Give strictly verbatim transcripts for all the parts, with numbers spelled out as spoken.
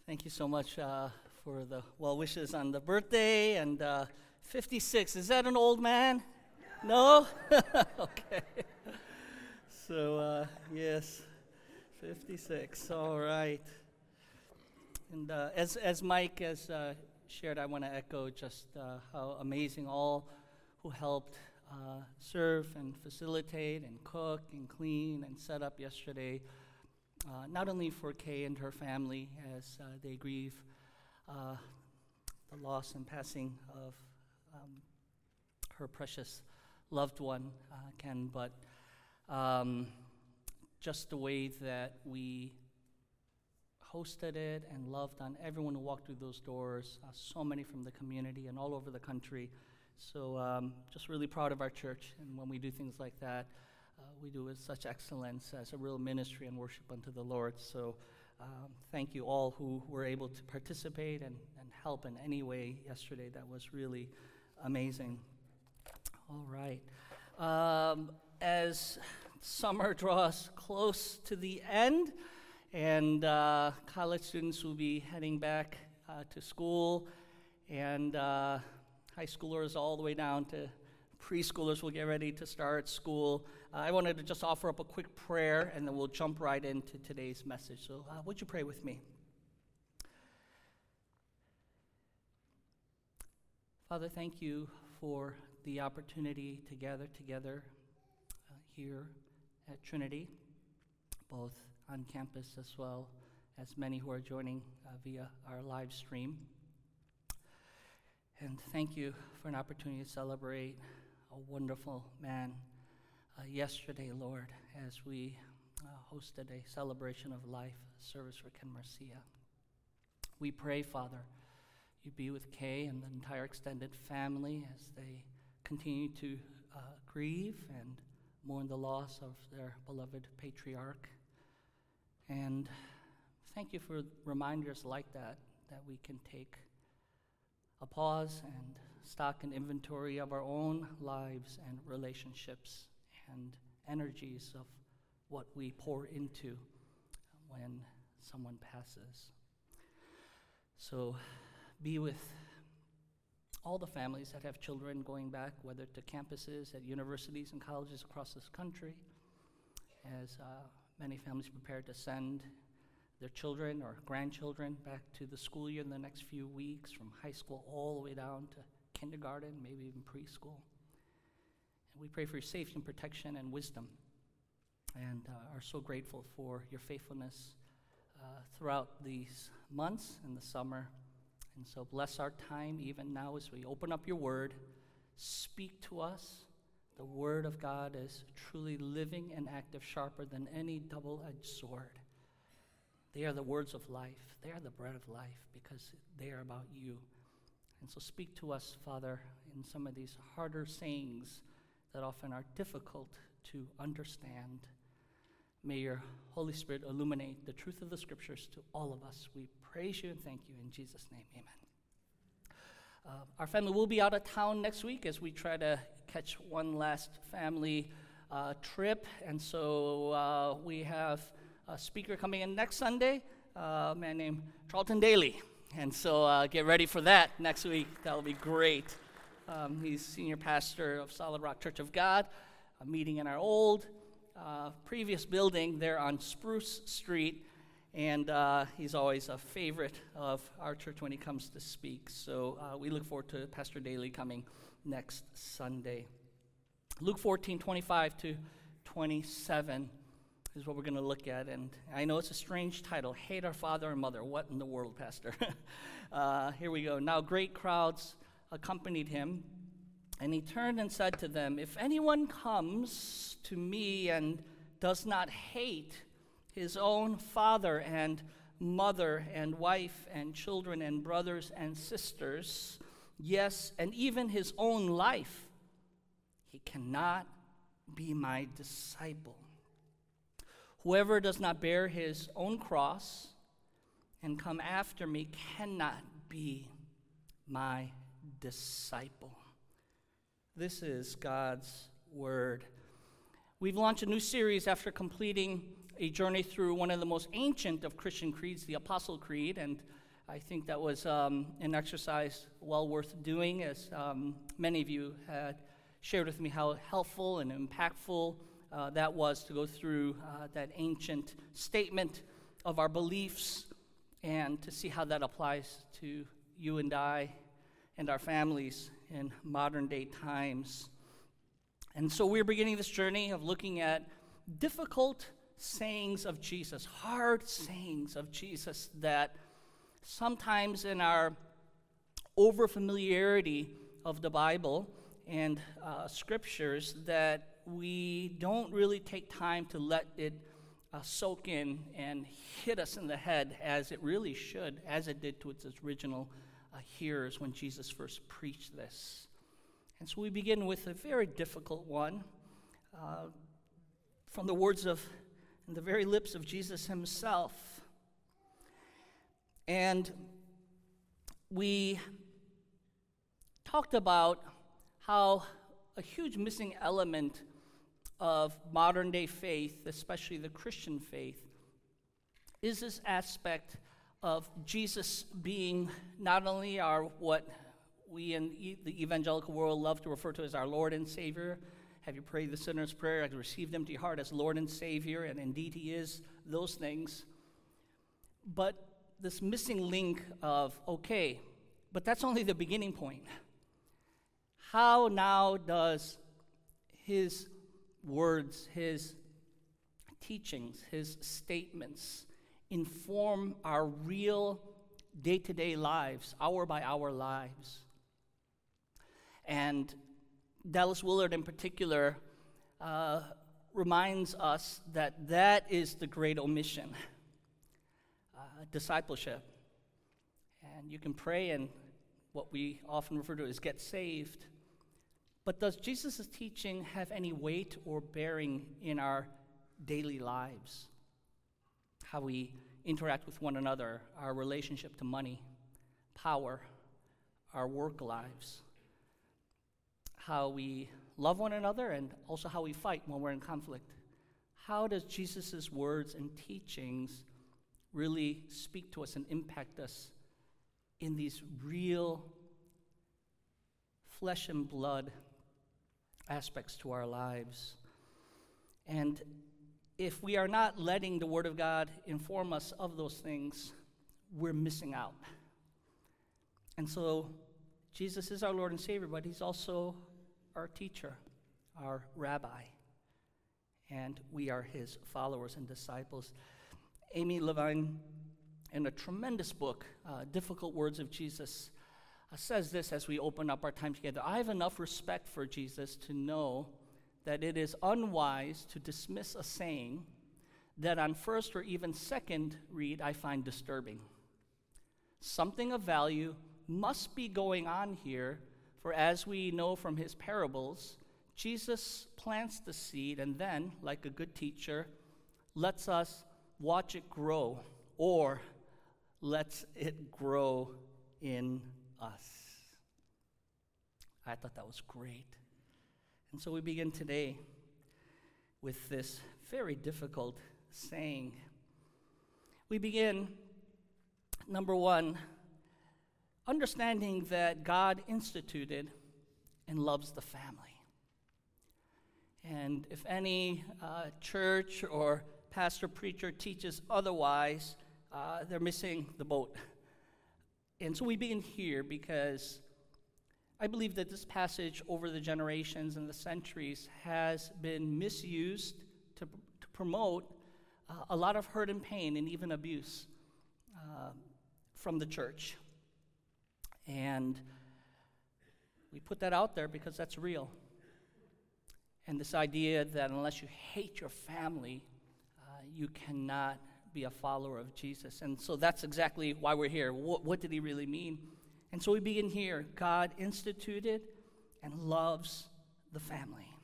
Thank you so much uh, for the well wishes on the birthday. And uh, fifty-six, is that an old man? No? Okay. So, uh, yes, fifty-six. All right. And uh, as, as Mike has uh, shared, I want to echo just uh, how amazing all who helped uh, serve and facilitate and cook and clean and set up yesterday. Uh, not only for Kay and her family as uh, they grieve uh, the loss and passing of um, her precious loved one, uh, Ken, but um, just the way that we hosted it and loved on everyone who walked through those doors, uh, so many from the community and all over the country. So um, just really proud of our church, and when we do things like that, Uh, we do with such excellence as a real ministry and worship unto the Lord. So um, thank you all who were able to participate and, and help in any way yesterday. That was really amazing. All right. Um, as summer draws close to the end, and uh, college students will be heading back uh, to school, and uh, high schoolers all the way down to preschoolers will get ready to start school. Uh, I wanted to just offer up a quick prayer, and then we'll jump right into today's message. So uh, would you pray with me? Father, thank you for the opportunity to gather together uh, here at Trinity, both on campus as well as many who are joining uh, via our live stream. And thank you for an opportunity to celebrate a wonderful man uh, yesterday, Lord, as we uh, hosted a celebration of life service for Ken Marcia. We pray, Father, you be with Kay and the entire extended family as they continue to uh, grieve and mourn the loss of their beloved patriarch. And thank you for reminders like that, that we can take a pause and stock and inventory of our own lives and relationships and energies of what we pour into when someone passes. So be with all the families that have children going back, whether to campuses, at universities and colleges across this country, as uh, many families prepare to send their children or grandchildren back to the school year in the next few weeks, from high school all the way down to kindergarten, maybe even preschool. And we pray for your safety and protection and wisdom, and uh, are so grateful for your faithfulness uh, throughout these months in the summer. And so bless our time even now as we open up your word. Speak to us. The word of God is truly living and active, sharper than any double-edged sword. They are the words of life. They are the bread of life because they are about you. And so speak to us, Father, in some of these harder sayings that often are difficult to understand. May your Holy Spirit illuminate the truth of the Scriptures to all of us. We praise you and thank you in Jesus' name. Amen. Uh, our family will be out of town next week as we try to catch one last family uh, trip. And so uh, we have a speaker coming in next Sunday, uh, a man named Charlton Daly. And so uh, get ready for that next week. That'll be great. Um, he's senior pastor of Solid Rock Church of God, a meeting in our old uh, previous building there on Spruce Street. And uh, he's always a favorite of our church when he comes to speak. So uh, we look forward to Pastor Daly coming next Sunday. Luke fourteen, twenty-five to twenty-seven. Is what we're going to look at, and I know it's a strange title, Hate Our Father and Mother. What in the world, Pastor? uh, here we go. Now great crowds accompanied him, and he turned and said to them, if anyone comes to me and does not hate his own father and mother and wife and children and brothers and sisters, yes, and even his own life, he cannot be my disciple. Whoever does not bear his own cross and come after me cannot be my disciple. This is God's word. We've launched a new series after completing a journey through one of the most ancient of Christian creeds, the Apostle Creed, and I think that was um, an exercise well worth doing, as um, many of you had shared with me how helpful and impactful uh, that was to go through uh, that ancient statement of our beliefs and to see how that applies to you and I and our families in modern day times. And so we're beginning this journey of looking at difficult sayings of Jesus, hard sayings of Jesus that sometimes in our overfamiliarity of the Bible and uh, scriptures that we don't really take time to let it uh, soak in and hit us in the head as it really should, as it did to its original uh, hearers when Jesus first preached this. And so we begin with a very difficult one uh, from the words of, and the very lips of Jesus himself. And we talked about how a huge missing element of modern day faith, especially the Christian faith, is this aspect of Jesus being not only our, what we in e- the evangelical world love to refer to as our Lord and Savior. Have you prayed the sinner's prayer? Have you received him to your heart as Lord and Savior? And indeed he is those things. But this missing link of, okay, but that's only the beginning point. How now does his words, his teachings, his statements inform our real day-to-day lives, hour by hour lives? And Dallas Willard in particular uh, reminds us that that is the great omission, uh, discipleship. And you can pray and what we often refer to as get saved. But does Jesus' teaching have any weight or bearing in our daily lives? How we interact with one another, our relationship to money, power, our work lives, how we love one another, and also how we fight when we're in conflict. How does Jesus' words and teachings really speak to us and impact us in these real flesh and blood aspects to our lives? And if we are not letting the Word of God inform us of those things, we're missing out. And so Jesus is our Lord and Savior, but he's also our teacher, our rabbi, and we are his followers and disciples. Amy Levine, in a tremendous book, uh, Difficult Words of Jesus, uh, says this as we open up our time together: I have enough respect for Jesus to know that it is unwise to dismiss a saying that on first or even second read I find disturbing. Something of value must be going on here, for as we know from his parables, Jesus plants the seed and then, like a good teacher, lets us watch it grow, or lets it grow in us. I thought that was great. And so we begin today with this very difficult saying. We begin, number one, understanding that God instituted and loves the family. And if any uh, church or pastor, preacher teaches otherwise, uh, they're missing the boat. And so we begin here because I believe that this passage over the generations and the centuries has been misused to, to promote uh, a lot of hurt and pain and even abuse uh, from the church. And we put that out there because that's real. And this idea that unless you hate your family, uh, you cannot be a follower of Jesus. And so that's exactly why we're here. What, what did he really mean? And so we begin here. God instituted and loves the family.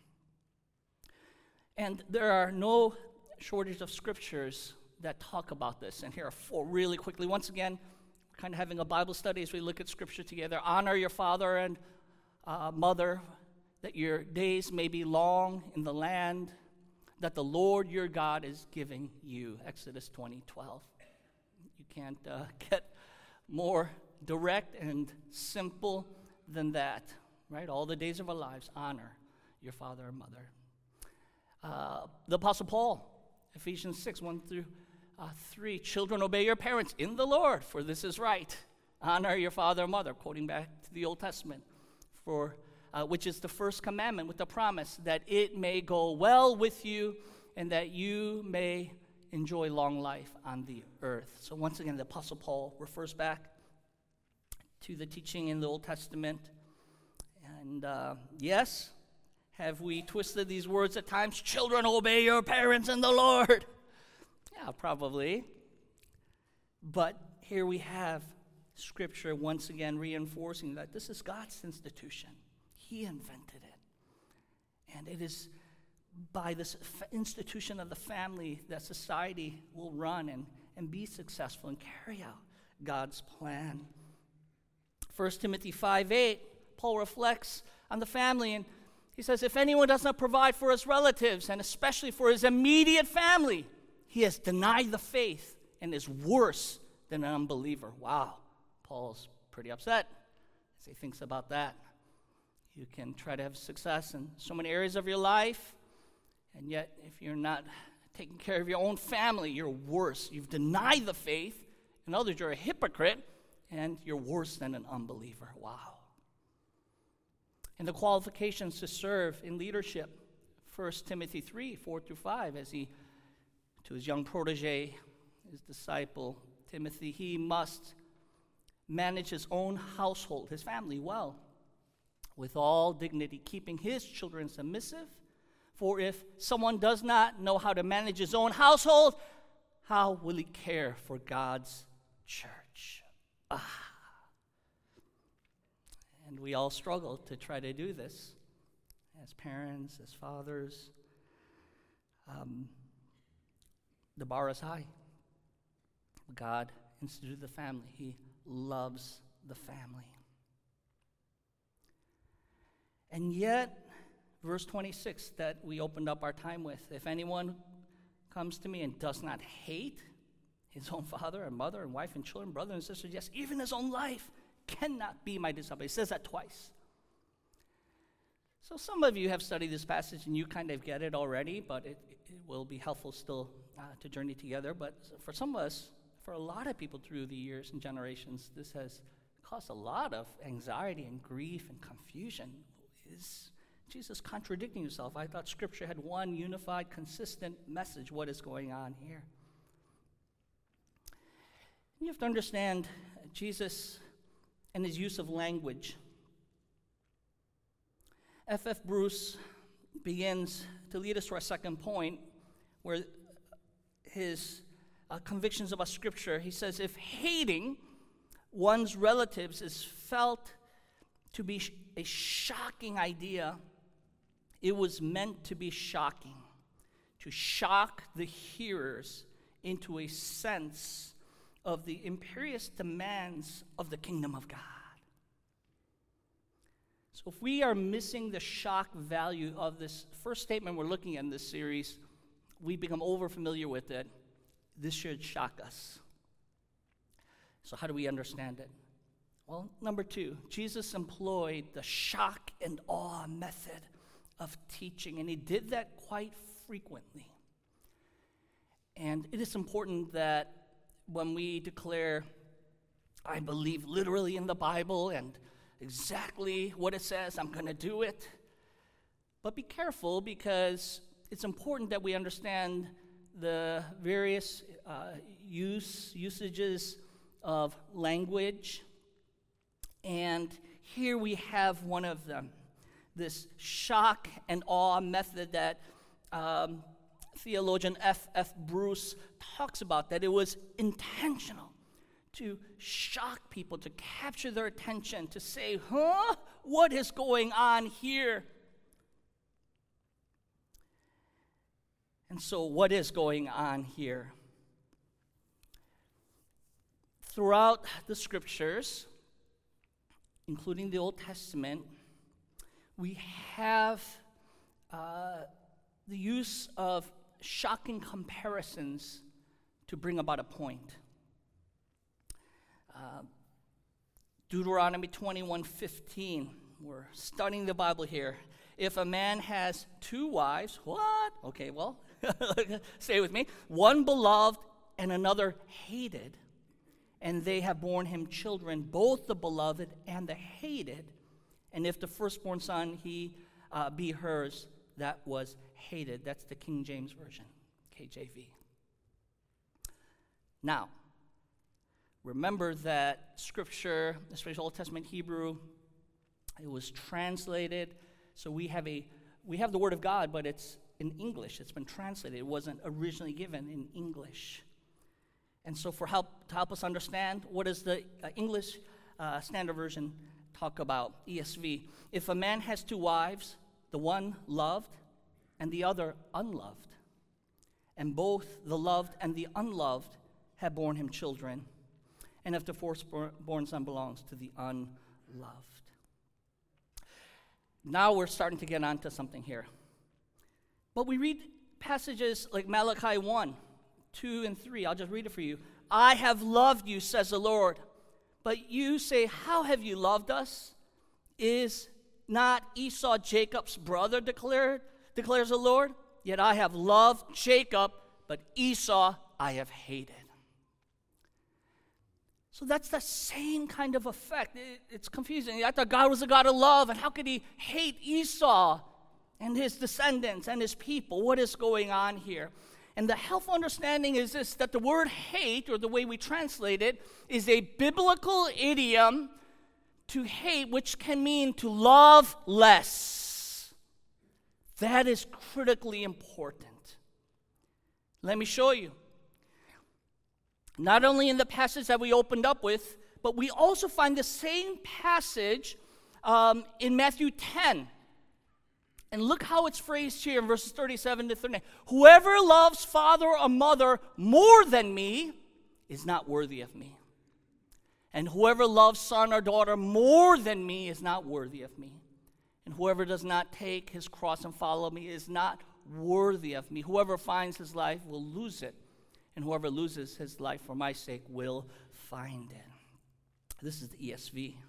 And there are no shortage of scriptures that talk about this. And here are four really quickly. Once again, we're kind of having a Bible study as we look at scripture together. Honor your father and uh, mother, that your days may be long in the land. that the Lord your God is giving you. Exodus twenty twelve. You can't uh, get more direct and simple than that, right? All the days of our lives, honor your father and mother. Uh, the Apostle Paul, Ephesians six, one through uh, three. Children, obey your parents in the Lord, for this is right. Honor your father and mother, quoting back to the Old Testament, for uh, which is the first commandment with the promise that it may go well with you and that you may enjoy long life on the earth. So once again, the Apostle Paul refers back to the teaching in the Old Testament. And uh, yes, have we twisted these words at times? Children, obey your parents in the Lord. Yeah, probably. But here we have Scripture once again reinforcing that this is God's institution. He invented it. And it is by this f- institution of the family that society will run and, and be successful and carry out God's plan. First Timothy five eight, Paul reflects on the family, and he says, if anyone does not provide for his relatives, and especially for his immediate family, he has denied the faith and is worse than an unbeliever. Wow, Paul's pretty upset as he thinks about that. You can try to have success in so many areas of your life, and yet if you're not taking care of your own family, you're worse. You've denied the faith. In other words, you're a hypocrite, and you're worse than an unbeliever. Wow. And the qualifications to serve in leadership, First Timothy three, four through five, as he, to his young protege, his disciple, Timothy, he must manage his own household, his family, well, with all dignity, keeping his children submissive. For if someone does not know how to manage his own household, how will he care for God's church? Ah. And we all struggle to try to do this as parents, as fathers. Um, the bar is high. God instituted the family. He loves the family. And yet, verse twenty-six that we opened up our time with, if anyone comes to me and does not hate his own father and mother and wife and children, brother and sisters, yes, even his own life, cannot be my disciple. He says that twice. So some of you have studied this passage and you kind of get it already, but it, it will be helpful still uh, to journey together. But for some of us, for a lot of people through the years and generations, this has caused a lot of anxiety and grief and confusion. Is Jesus contradicting himself? I thought Scripture had one unified, consistent message. What is going on here? You have to understand Jesus and his use of language. F F Bruce begins to lead us to our second point, where his uh, convictions about Scripture, he says, if hating one's relatives is felt to be sh- a shocking idea, it was meant to be shocking, to shock the hearers into a sense of the imperious demands of the kingdom of God. So if we are missing the shock value of this first statement we're looking at in this series, we become over familiar with it. This should shock us. So how do we understand it? Well, number two, Jesus employed the shock and awe method of teaching, and he did that quite frequently. And it is important that when we declare, I believe literally in the Bible and exactly what it says, I'm going to do it. But be careful, because it's important that we understand the various uh, use usages of language. And here we have one of them, this shock and awe method that um, theologian F F Bruce talks about, that it was intentional to shock people, to capture their attention, to say, huh, what is going on here? And so what is going on here? Throughout the Scriptures, including the Old Testament, we have uh, the use of shocking comparisons to bring about a point. Uh, Deuteronomy twenty-one fifteen. We're studying the Bible here. If a man has two wives, what? Okay, well, stay with me. One beloved and another hated, and they have borne him children, both the beloved and the hated. And if the firstborn son he uh, be hers, that was hated. That's the King James Version, K J V. Now, remember that Scripture, especially Old Testament Hebrew, it was translated. So we have a we have the Word of God, but it's in English. It's been translated. It wasn't originally given in English. And so for help to help us understand, what does the uh, English uh, Standard Version talk about? E S V. If a man has two wives, the one loved and the other unloved, and both the loved and the unloved have borne him children, and if the firstborn son belongs to the unloved. Now we're starting to get onto something here. But we read passages like Malachi one, two, and three. I'll just read it for you. I have loved you, says the Lord. But you say, how have you loved us? Is not Esau Jacob's brother, declared, declares the Lord? Yet I have loved Jacob, but Esau I have hated. So that's the same kind of effect. It, it's confusing. I thought God was a God of love, and how could he hate Esau and his descendants and his people? What is going on here? And the helpful understanding is this, that the word hate, or the way we translate it, is a biblical idiom to hate, which can mean to love less. That is critically important. Let me show you. Not only in the passage that we opened up with, but we also find the same passage um, in Matthew ten. And look how it's phrased here in verses thirty-seven to thirty-nine. Whoever loves father or mother more than me is not worthy of me. And whoever loves son or daughter more than me is not worthy of me. And whoever does not take his cross and follow me is not worthy of me. Whoever finds his life will lose it. And whoever loses his life for my sake will find it. This is the E S V.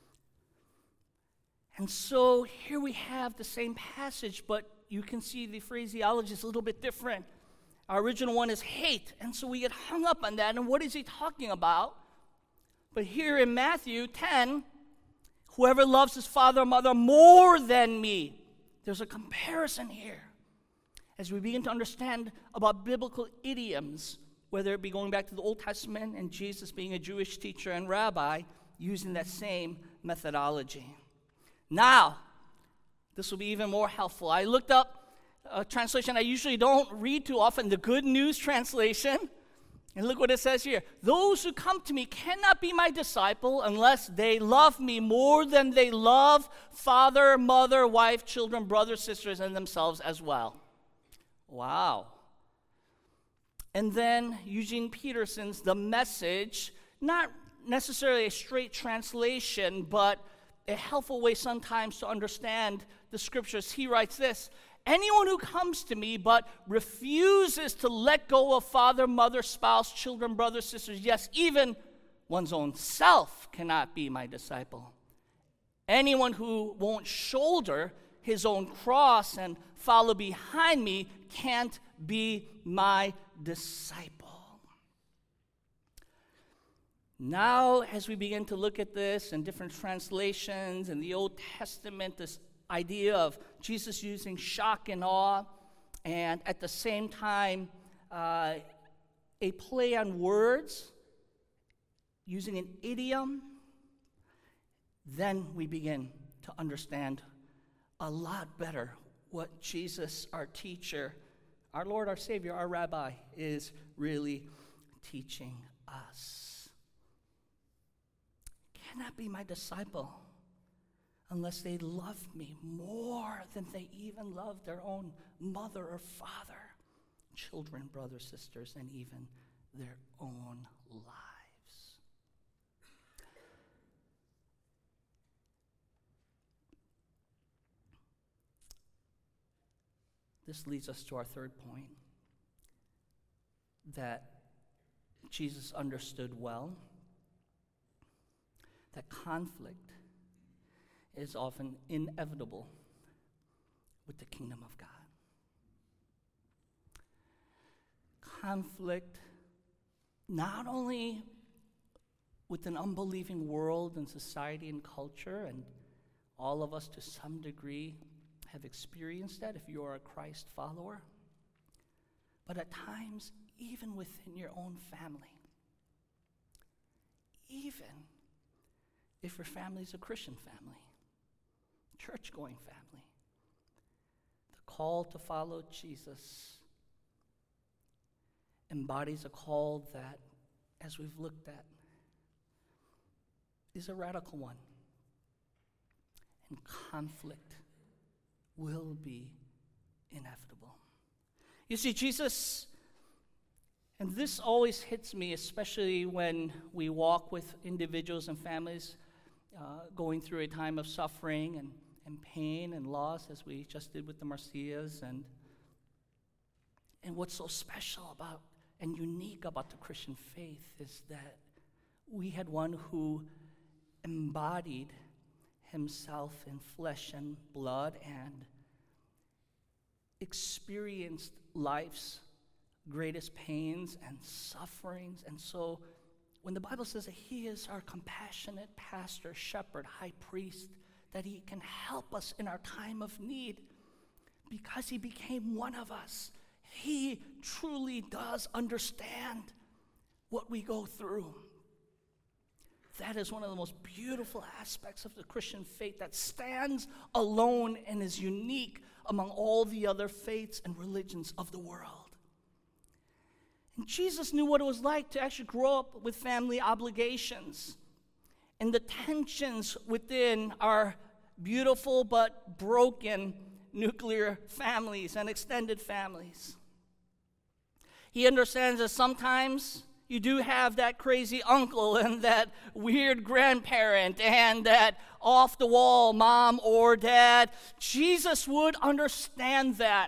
And so here we have the same passage, but you can see the phraseology is a little bit different. Our original one is hate, and so we get hung up on that. And what is he talking about? But here in Matthew ten, whoever loves his father or mother more than me, there's a comparison here. As we begin to understand about biblical idioms, whether it be going back to the Old Testament and Jesus being a Jewish teacher and rabbi, using that same methodology. Now, this will be even more helpful. I looked up a translation I usually don't read too often, the Good News Translation. And look what it says here. Those who come to me cannot be my disciple unless they love me more than they love father, mother, wife, children, brothers, sisters, and themselves as well. Wow. And then Eugene Peterson's The Message, not necessarily a straight translation, but a helpful way sometimes to understand the scriptures. He writes this: anyone who comes to me but refuses to let go of father, mother, spouse, children, brothers, sisters, yes, even one's own self cannot be my disciple. Anyone who won't shoulder his own cross and follow behind me can't be my disciple. Now, as we begin to look at this in different translations in the Old Testament, this idea of Jesus using shock and awe, and at the same time, uh, a play on words, using an idiom, then we begin to understand a lot better what Jesus, our teacher, our Lord, our Savior, our Rabbi, is really teaching us. Cannot be my disciple unless they love me more than they even love their own mother or father, children, brothers, sisters, and even their own lives. This leads us to our third point, that Jesus understood well that conflict is often inevitable with the kingdom of God. Conflict not only with an unbelieving world and society and culture, and all of us to some degree have experienced that if you are a Christ follower, but at times even within your own family. Even if your family is a Christian family, church-going family, the call to follow Jesus embodies a call that, as we've looked at, is a radical one. And conflict will be inevitable. You see, Jesus, and this always hits me, especially when we walk with individuals and families uh, going through a time of suffering and, and pain and loss, as we just did with the Marcias. And, and what's so special about and unique about the Christian faith is that we had one who embodied himself in flesh and blood and experienced life's greatest pains and sufferings. And so when the Bible says that he is our compassionate pastor, shepherd, high priest, that he can help us in our time of need because he became one of us, he truly does understand what we go through. That is one of the most beautiful aspects of the Christian faith that stands alone and is unique among all the other faiths and religions of the world. And Jesus knew what it was like to actually grow up with family obligations and the tensions within our beautiful but broken nuclear families and extended families. He understands that sometimes you do have that crazy uncle and that weird grandparent and that off-the-wall mom or dad. Jesus would understand that.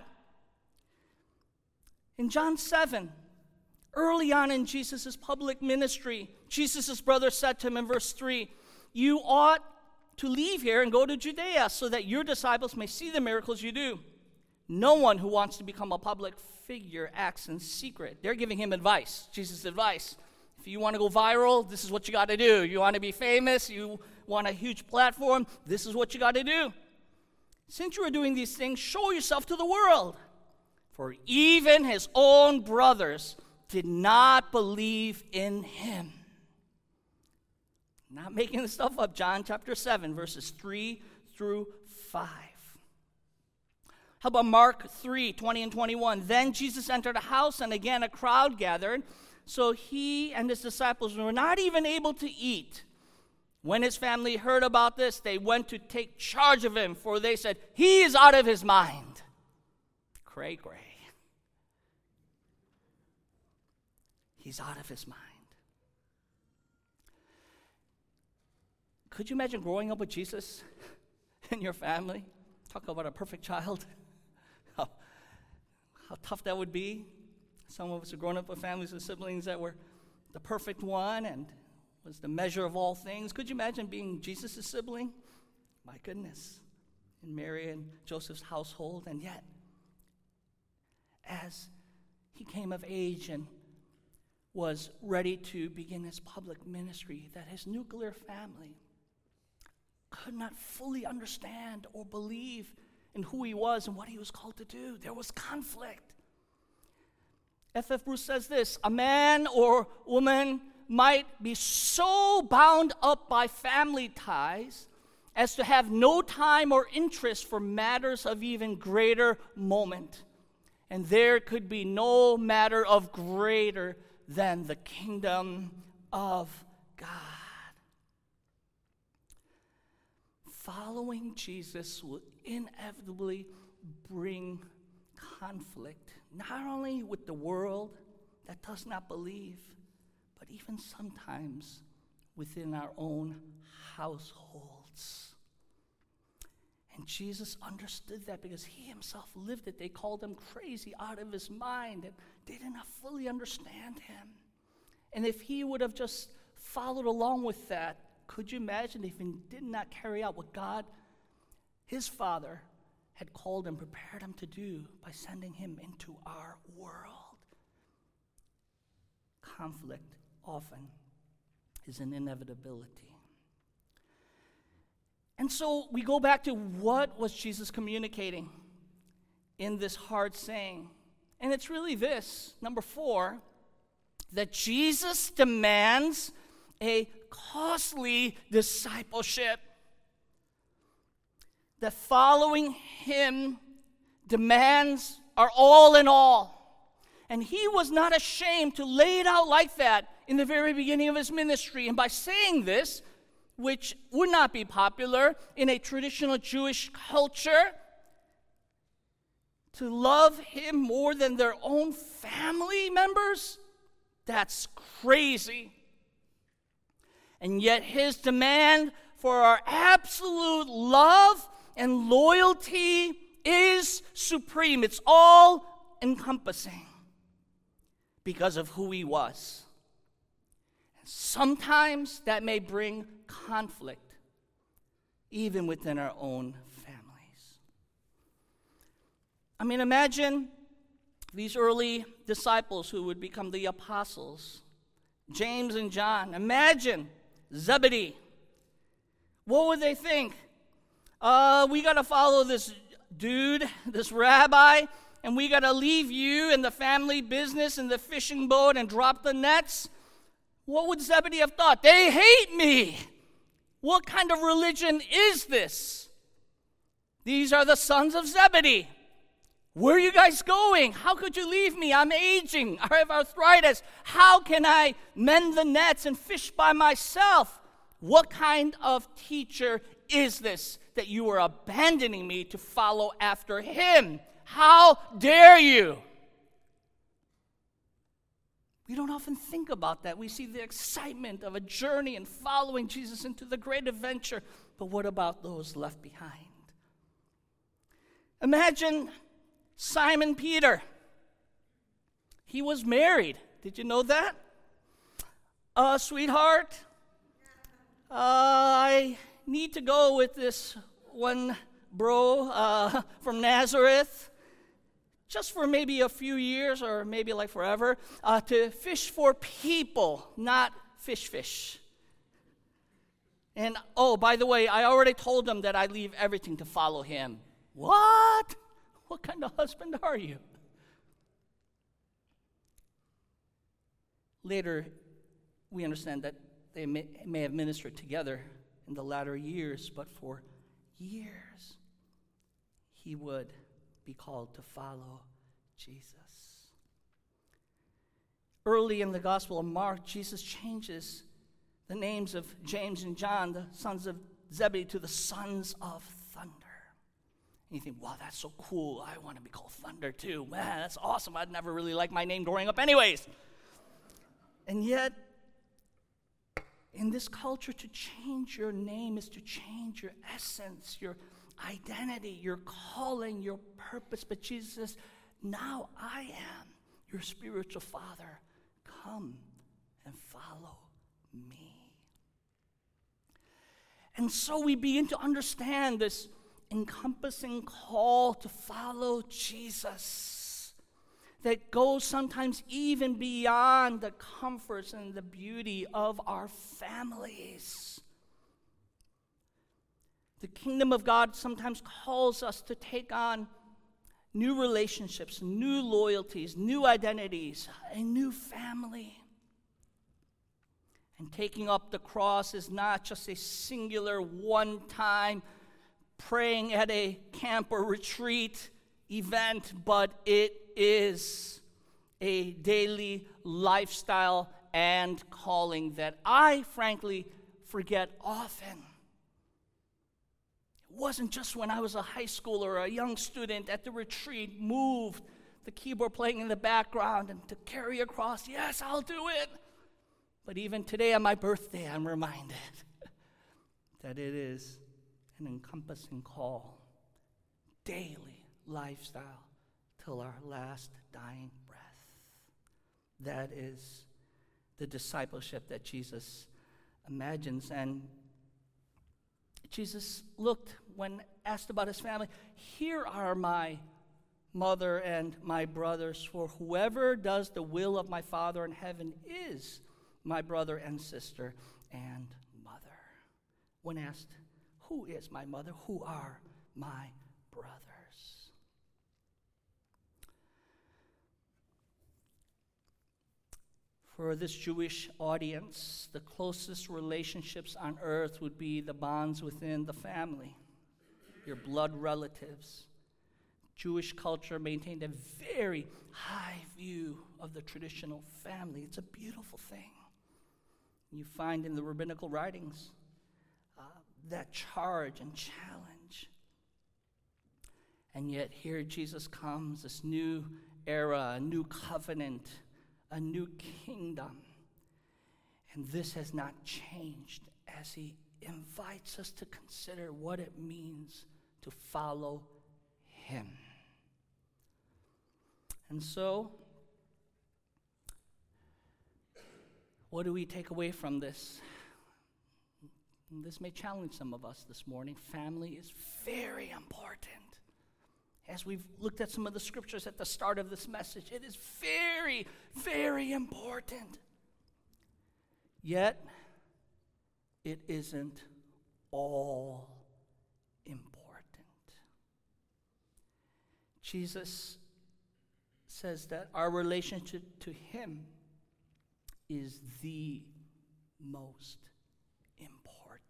In John seven, early on in Jesus' public ministry, Jesus' brother said to him in verse three, "You ought to leave here and go to Judea so that your disciples may see the miracles you do. No one who wants to become a public figure acts in secret." They're giving him advice, Jesus' advice. If you want to go viral, this is what you got to do. You want to be famous, you want a huge platform, this is what you got to do. Since you are doing these things, show yourself to the world. For even his own brothers did not believe in him. Not making this stuff up. John chapter seven, verses three through five. How about Mark three, twenty and twenty-one? Then Jesus entered a house, and again a crowd gathered. So he and his disciples were not even able to eat. When his family heard about this, they went to take charge of him, for they said, "He is out of his mind." Cray, cray. He's out of his mind. Could you imagine growing up with Jesus in your family? Talk about a perfect child. How, how tough that would be. Some of us have grown up with families and siblings that were the perfect one and was the measure of all things. Could you imagine being Jesus' sibling? My goodness. In Mary and Joseph's household. And yet, as he came of age and was ready to begin his public ministry, that his nuclear family could not fully understand or believe in who he was and what he was called to do. There was conflict. F F Bruce says this: a man or woman might be so bound up by family ties as to have no time or interest for matters of even greater moment. And there could be no matter of greater than the kingdom of God. Following Jesus will inevitably bring conflict, not only with the world that does not believe, but even sometimes within our own households. And Jesus understood that because he himself lived it. They called him crazy, out of his mind, and they did not fully understand him. And if he would have just followed along with that, could you imagine if he did not carry out what God, his Father, had called him, prepared him to do by sending him into our world? Conflict often is an inevitability. And so we go back to what was Jesus communicating in this hard saying. And it's really this, number four, that Jesus demands a costly discipleship. That following him demands our all in all. And he was not ashamed to lay it out like that in the very beginning of his ministry. And by saying this, which would not be popular in a traditional Jewish culture, to love him more than their own family members, that's crazy. And yet his demand for our absolute love and loyalty is supreme. It's all encompassing because of who he was. Sometimes that may bring conflict, even within our own families. I mean, imagine these early disciples who would become the apostles, James and John. Imagine Zebedee. What would they think? Uh, we got to follow this dude, this rabbi, and we got to leave you and the family business and the fishing boat and drop the nets. What would Zebedee have thought? They hate me. What kind of religion is this? These are the sons of Zebedee. Where are you guys going? How could you leave me? I'm aging. I have arthritis. How can I mend the nets and fish by myself? What kind of teacher is this that you are abandoning me to follow after him? How dare you? We don't often think about that. We see the excitement of a journey and following Jesus into the great adventure. But what about those left behind? Imagine Simon Peter. He was married. Did you know that? Uh, sweetheart, uh, I need to go with this one bro uh, from Nazareth, just for maybe a few years or maybe like forever, uh, to fish for people, not fish fish. And, oh, by the way, I already told them that I leave everything to follow him. What? What kind of husband are you? Later, we understand that they may, may have ministered together in the latter years, but for years, he would be called to follow Jesus. Early in the Gospel of Mark, Jesus changes the names of James and John, the sons of Zebedee, to the sons of thunder. And you think, wow, that's so cool. I want to be called Thunder too. Man, that's awesome. I'd never really liked my name growing up anyways. And yet, in this culture, to change your name is to change your essence, your identity, your calling, your purpose. But Jesus says, now I am your spiritual father. Come and follow me. And so we begin to understand this encompassing call to follow Jesus that goes sometimes even beyond the comforts and the beauty of our families. The kingdom of God sometimes calls us to take on new relationships, new loyalties, new identities, a new family. And taking up the cross is not just a singular one-time praying at a camp or retreat event, but it is a daily lifestyle and calling that I, frankly, forget often. It wasn't just when I was a high schooler or a young student at the retreat, moved, the keyboard playing in the background, and to carry across, yes, I'll do it. But even today on my birthday, I'm reminded that it is an encompassing call daily lifestyle till our last dying breath. That is the discipleship that Jesus imagines. And Jesus looked, when asked about his family, here are my mother and my brothers, for whoever does the will of my Father in heaven is my brother and sister and mother. When asked, who is my mother? Who are my brothers? For this Jewish audience, the closest relationships on earth would be the bonds within the family, your blood relatives. Jewish culture maintained a very high view of the traditional family. It's a beautiful thing. You find in the rabbinical writings uh, that charge and challenge. And yet here Jesus comes, this new era, a new covenant, a new kingdom. And this has not changed as he invites us to consider what it means to follow him. And so, what do we take away from this? And this may challenge some of us this morning. Family is very important. As we've looked at some of the scriptures at the start of this message, it is very, very important. Yet, it isn't all important. Jesus says that our relationship to him is the most important.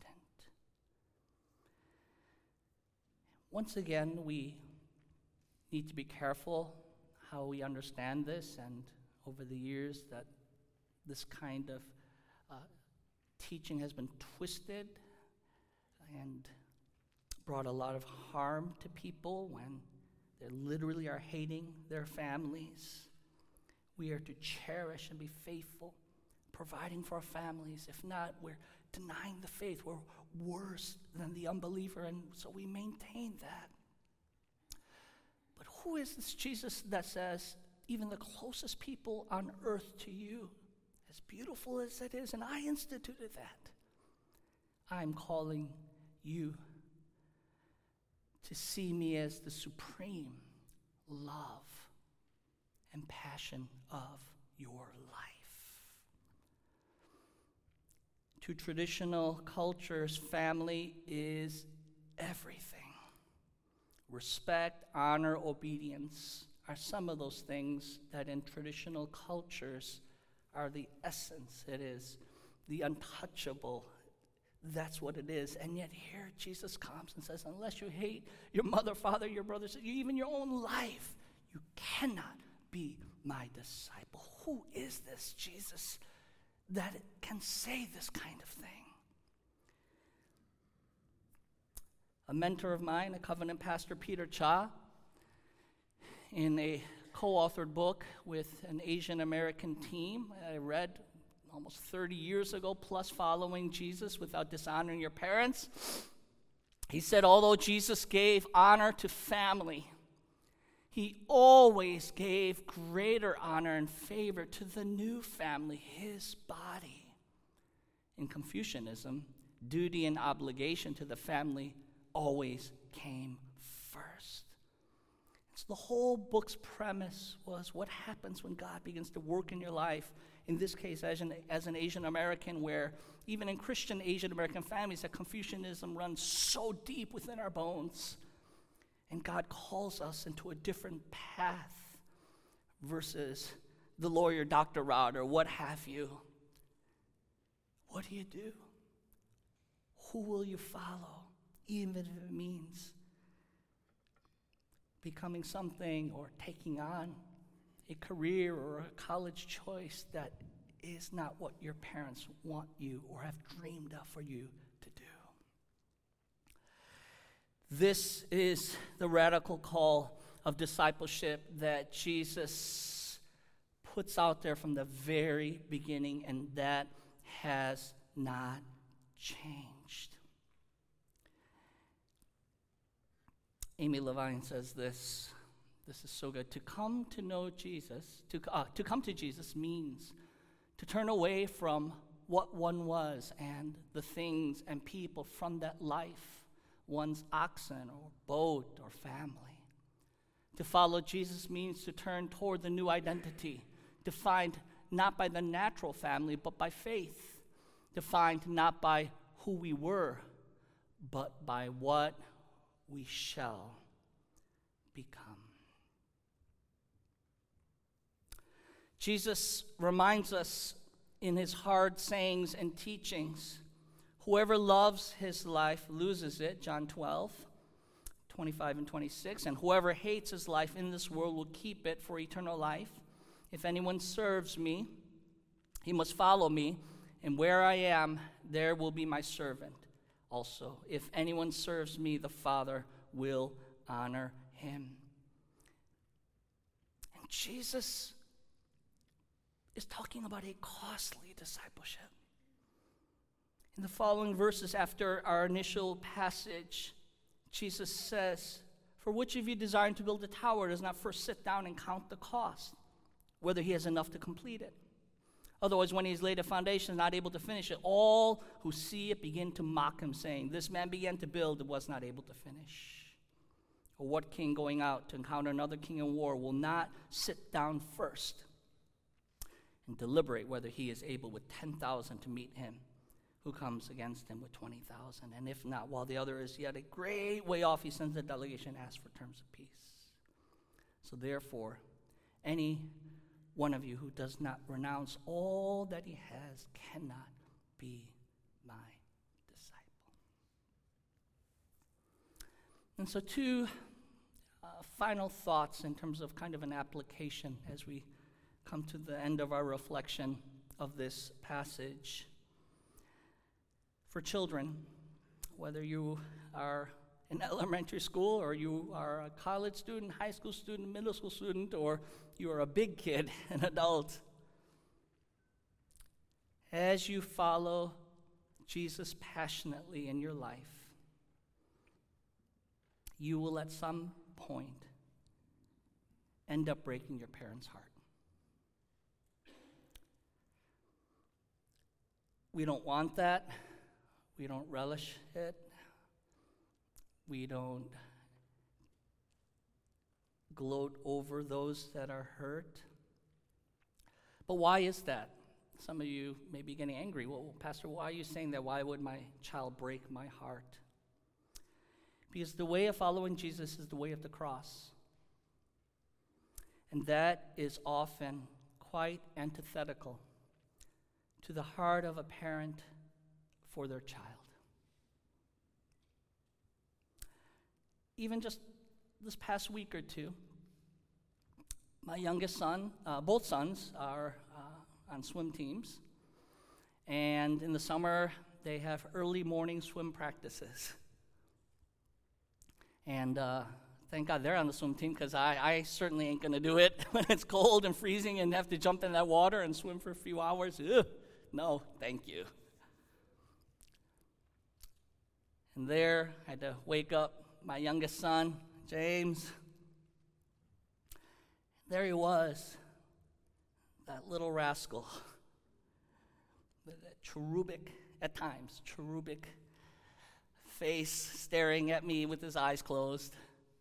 Once again, we need to be careful how we understand this, and over the years that this kind of uh, teaching has been twisted and brought a lot of harm to people when they literally are hating their families. We are to cherish and be faithful, providing for our families. If not, we're denying the faith. We're worse than the unbeliever, and so we maintain that. But who is this Jesus that says, even the closest people on earth to you, as beautiful as it is, and I instituted that, I'm calling you to see me as the supreme love and passion of your life. To traditional cultures, family is everything. Respect, honor, obedience are some of those things that in traditional cultures are the essence. It is the untouchable. That's what it is. And yet here Jesus comes and says, unless you hate your mother, father, your brothers, even your own life, you cannot be my disciple. Who is this Jesus that can say this kind of thing? A mentor of mine, a covenant pastor, Peter Cha, in a co-authored book with an Asian American team I read almost thirty years ago, plus Following Jesus Without Dishonoring Your Parents, he said, although Jesus gave honor to family, he always gave greater honor and favor to the new family, his body. In Confucianism, duty and obligation to the family always came first. So the whole book's premise was what happens when God begins to work in your life, in this case as an, as an Asian American, where even in Christian Asian American families, that Confucianism runs so deep within our bones. And God calls us into a different path versus the lawyer, doctor route, or what have you. What do you do? Who will you follow, even if it means becoming something or taking on a career or a college choice that is not what your parents want you or have dreamed of for you to do? This is the radical call of discipleship that Jesus puts out there from the very beginning, and that has not changed. Amy Levine says this. This is so good. To come to know Jesus, to, uh, to come to Jesus means to turn away from what one was and the things and people from that life, one's oxen or boat or family. To follow Jesus means to turn toward the new identity, defined not by the natural family, but by faith, defined not by who we were, but by what we shall become. Jesus reminds us in his hard sayings and teachings, whoever loves his life loses it, John twelve, twenty-five and twenty-six, and whoever hates his life in this world will keep it for eternal life. If anyone serves me, he must follow me, and where I am, there will be my servant also. If anyone serves me, the Father will honor him. And Jesus is talking about a costly discipleship. In the following verses after our initial passage, Jesus says, "For which of you desiring to build a tower does not first sit down and count the cost, whether he has enough to complete it? Otherwise, when he has laid a foundation and not able to finish it, all who see it begin to mock him, saying, 'This man began to build and was not able to finish.' Or what king going out to encounter another king in war will not sit down first and deliberate whether he is able with ten thousand to meet him who comes against him with twenty thousand? And if not, while the other is yet a great way off, he sends a delegation and asks for terms of peace. So therefore, any one of you who does not renounce all that he has cannot be my disciple." And so two uh, final thoughts in terms of kind of an application as we come to the end of our reflection of this passage. For children, whether you are in elementary school or you are a college student, high school student, middle school student, or you are a big kid, an adult, as you follow Jesus passionately in your life, you will at some point end up breaking your parents' heart. We don't want that. We don't relish it. We don't gloat over those that are hurt. But why is that? Some of you may be getting angry. Well, Pastor, why are you saying that? Why would my child break my heart? Because the way of following Jesus is the way of the cross. And that is often quite antithetical to the heart of a parent for their child. Even just this past week or two, my youngest son, uh, both sons are uh, on swim teams. And in the summer, they have early morning swim practices. And uh, thank God they're on the swim team, because I, I certainly ain't going to do it when it's cold and freezing and have to jump in that water and swim for a few hours. Ugh. No, thank you. And there, I had to wake up my youngest son, James. There he was, that little rascal, that cherubic, at times, cherubic face staring at me with his eyes closed.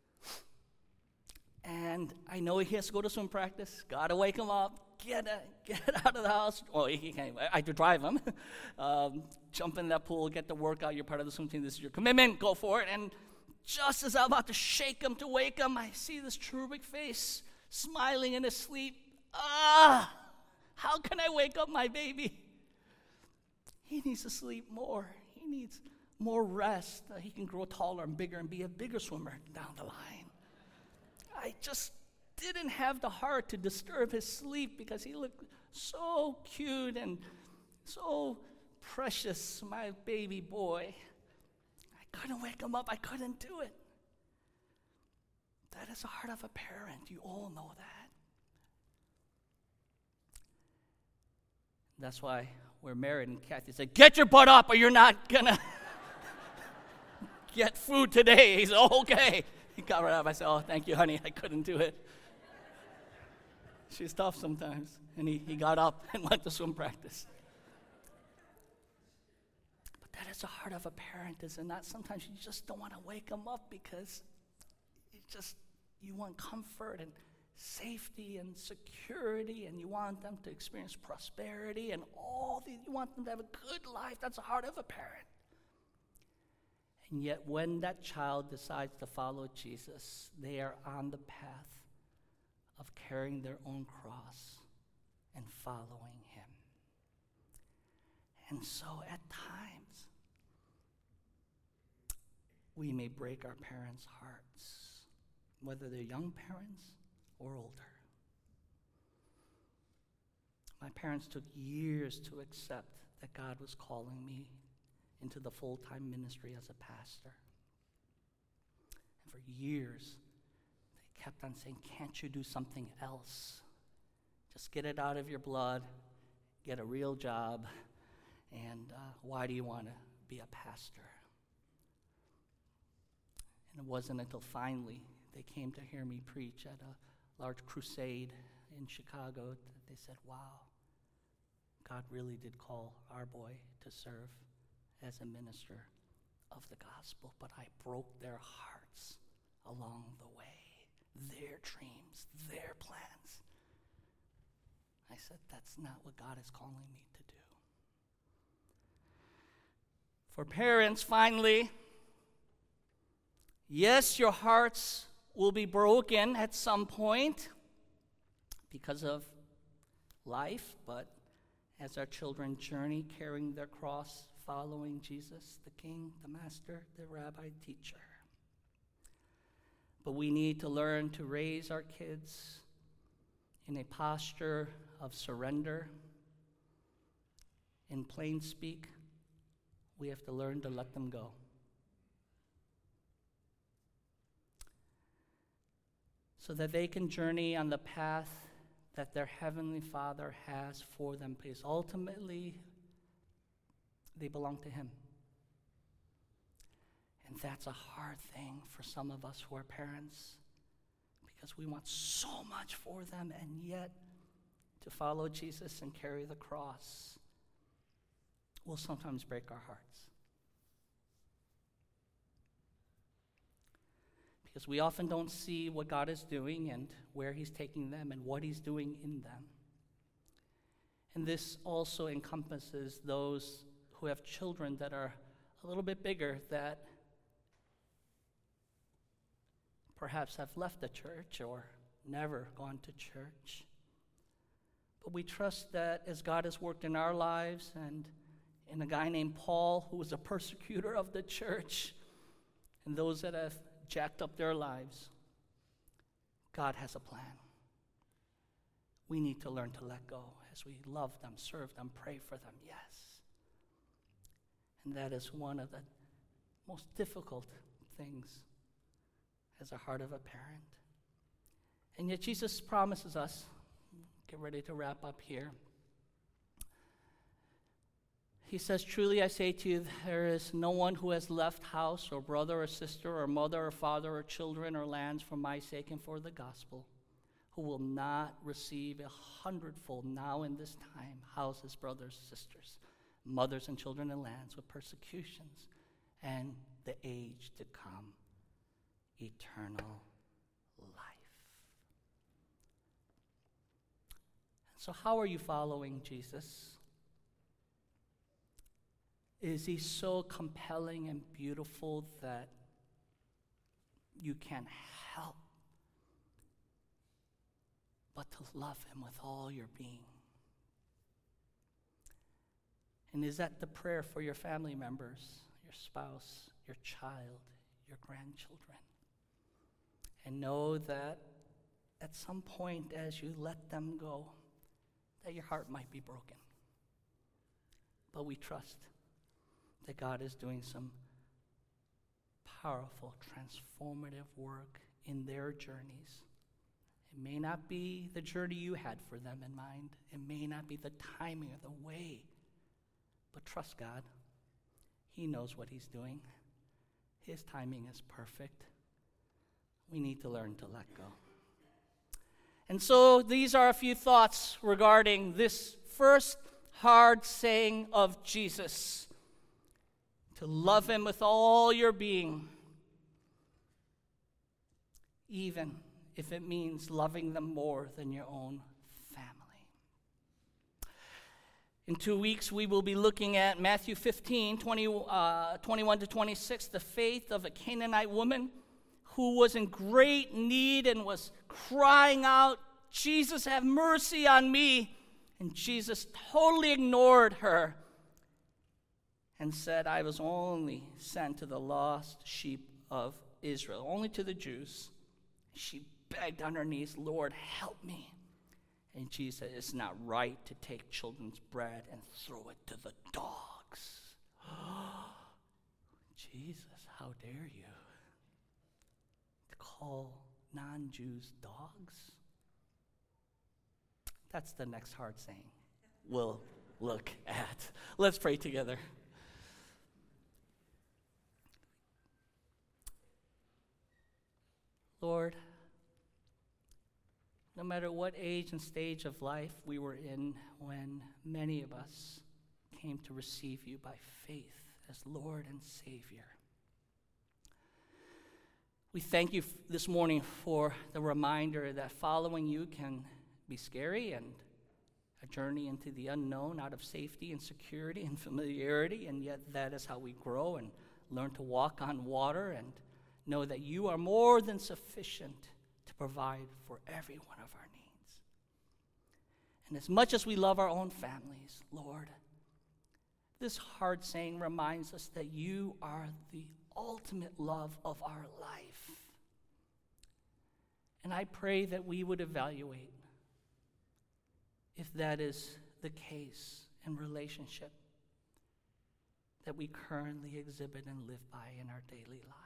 And I know he has to go to swim practice. Gotta wake him up. Get a, get out of the house. Well, he can't. I have to drive him. um, jump in that pool. Get the workout. You're part of the swim team. This is your commitment. Go for it. And just as I'm about to shake him to wake him, I see this cherubic face smiling in his sleep. Ah! How can I wake up my baby? He needs to sleep more. He needs more rest. Uh, he can grow taller and bigger and be a bigger swimmer down the line. I just didn't have the heart to disturb his sleep because he looked so cute and so precious, my baby boy. I couldn't wake him up. I couldn't do it. That is the heart of a parent. You all know that. That's why we're married, and Kathy said, "Get your butt up or you're not going to get food today." He said, "Oh, okay." He got right up. I said, oh, thank you, honey. I couldn't do it. She's tough sometimes. And he, he got up and went to swim practice. But that is the heart of a parent, is it not? Sometimes you just don't want to wake them up because you just, you want comfort and safety and security, and you want them to experience prosperity and all these. You want them to have a good life. That's the heart of a parent. And yet when that child decides to follow Jesus, they are on the path of carrying their own cross and following him. And so at times, we may break our parents' hearts, whether they're young parents or older. My parents took years to accept that God was calling me into the full-time ministry as a pastor. And for years, they kept on saying, can't you do something else? Just get it out of your blood, get a real job, and uh, why do you want to be a pastor? And it wasn't until finally they came to hear me preach at a large crusade in Chicago that they said, wow, God really did call our boy to serve as a minister of the gospel. But I broke their hearts along the way, their dreams, their plans. I said, that's not what God is calling me to do. For parents, finally, yes, your hearts will be broken at some point because of life, but as our children journey carrying their cross, following Jesus, the King, the Master, the Rabbi, teacher. But we need to learn to raise our kids in a posture of surrender. In plain speak, we have to learn to let them go. So that they can journey on the path that their Heavenly Father has for them, because ultimately they belong to Him. And that's a hard thing for some of us who are parents, because we want so much for them, and yet to follow Jesus and carry the cross will sometimes break our hearts. Because we often don't see what God is doing and where He's taking them and what He's doing in them. And this also encompasses those who have children that are a little bit bigger, that perhaps have left the church or never gone to church. But we trust that as God has worked in our lives and in a guy named Paul, who was a persecutor of the church, and those that have jacked up their lives, God has a plan. We need to learn to let go as we love them, serve them, pray for them, yes. And that is one of the most difficult things as a heart of a parent. And yet Jesus promises us, get ready to wrap up here. He says, truly I say to you, there is no one who has left house or brother or sister or mother or father or children or lands for my sake and for the gospel, who will not receive a hundredfold now in this time, houses, brothers, sisters, mothers and children and lands with persecutions, and the age to come, eternal life. So how are you following Jesus? Is He so compelling and beautiful that you can't help but to love Him with all your being? And is that the prayer for your family members, your spouse, your child, your grandchildren? And know that at some point as you let them go, that your heart might be broken. But we trust that God is doing some powerful, transformative work in their journeys. It may not be the journey you had for them in mind. It may not be the timing or the way. But trust God. He knows what He's doing. His timing is perfect. we need to learn to let go. And so these are a few thoughts regarding this first hard saying of Jesus, to love him with all your being, even if it means loving them more than your own family. In two weeks, we will be looking at Matthew fifteen, twenty, uh, twenty-one to twenty-six, the faith of a Canaanite woman who was in great need and was crying out, "Jesus, have mercy on me." And Jesus totally ignored her and said, "I was only sent to the lost sheep of Israel," only to the Jews. She begged on her knees, "Lord, help me." And Jesus said, "It's not right to take children's bread and throw it to the dogs." Jesus, how dare you to call non-Jews dogs? That's the next hard saying we'll look at. Let's pray together. Lord, no matter what age and stage of life we were in when many of us came to receive you by faith as Lord and Savior, we thank you this morning for the reminder that following you can be scary and a journey into the unknown out of safety and security and familiarity, and yet that is how we grow and learn to walk on water and know that you are more than sufficient to provide for every one of our needs. And as much as we love our own families, Lord, this hard saying reminds us that you are the ultimate love of our life. And I pray that we would evaluate if that is the case in relationship that we currently exhibit and live by in our daily lives.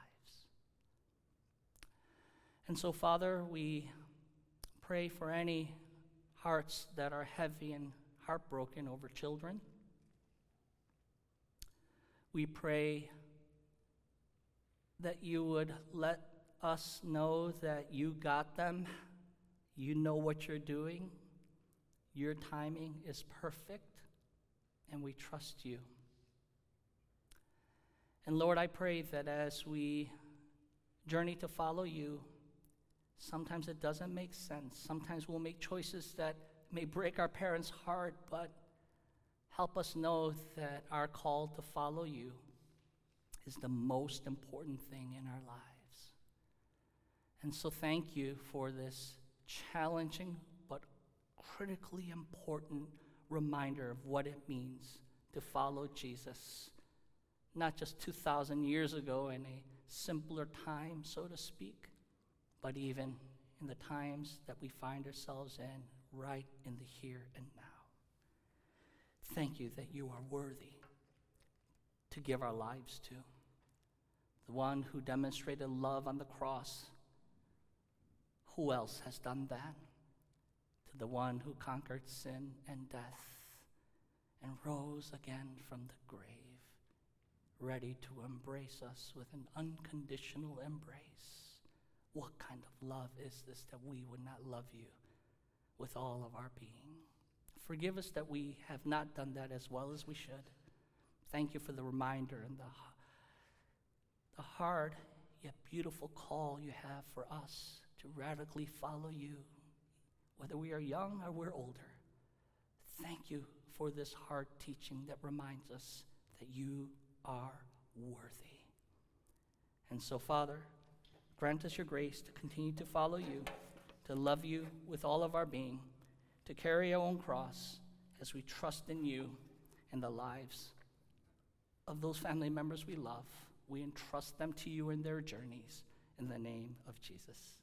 And so, Father, we pray for any hearts that are heavy and heartbroken over children. We pray that you would let us know that you got them, you know what you're doing, your timing is perfect, and we trust you. And Lord, I pray that as we journey to follow you, sometimes it doesn't make sense. Sometimes we'll make choices that may break our parents' heart, but help us know that our call to follow you is the most important thing in our lives. And so thank you for this challenging but critically important reminder of what it means to follow Jesus, not just two thousand years ago in a simpler time, so to speak, but even in the times that we find ourselves in, right in the here and now. Thank you that you are worthy to give our lives to. The one who demonstrated love on the cross. Who else has done that? To the one who conquered sin and death and rose again from the grave, ready to embrace us with an unconditional embrace. What kind of love is this that we would not love you with all of our being? Forgive us that we have not done that as well as we should. Thank you for the reminder and the, the hard yet beautiful call you have for us to radically follow you, whether we are young or we're older. Thank you for this hard teaching that reminds us that you are worthy. And so, Father, grant us your grace to continue to follow you, to love you with all of our being, to carry our own cross as we trust in you and the lives of those family members we love. We entrust them to you in their journeys in the name of Jesus.